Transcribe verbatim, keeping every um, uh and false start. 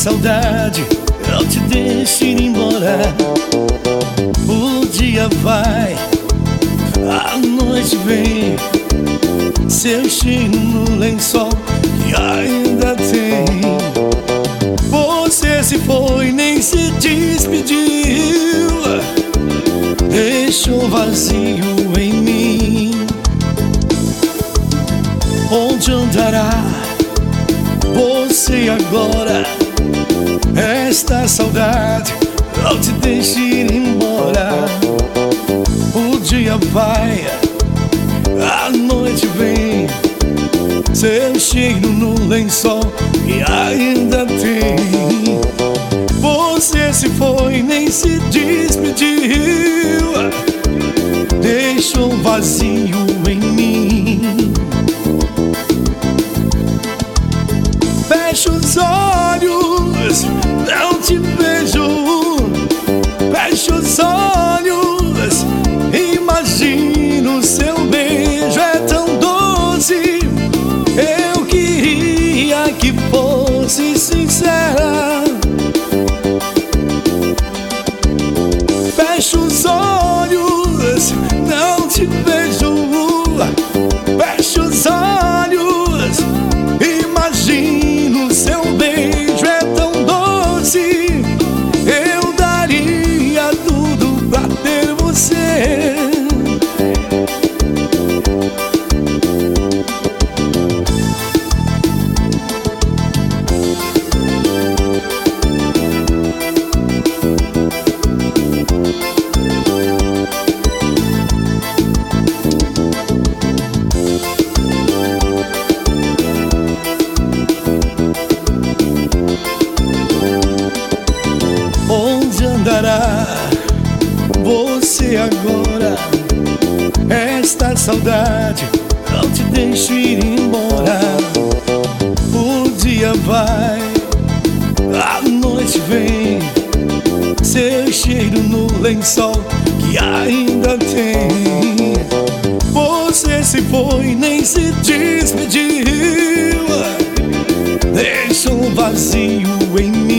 saudade, eu te deixo ir embora. O dia vai, a noite vem, seu cheiro no lençol que ainda tem. Você se foi, nem se despediu, deixou vazio em mim. Onde andará você agora? Esta saudade eu te deixo ir embora. O dia vai, a noite vem, seu cheiro no lençol que ainda tem. Você se foi, nem se despediu, deixou um vazio em mim. Fecho os olhos, não te vejo. Fecho os olhos, imagino seu beijo é tão doce. Eu queria que fosse sincera. Fecho os olhos, não te vejo. Fecho os olhos, imagino seu beijo é tão doce. Eu daria tudo pra ter você. Onde andará você agora? Esta saudade eu te deixo ir embora. O dia vai, a noite vem, seu cheiro no lençol que ainda tem. Você se foi, nem se despediu, deixou um vazio em mim.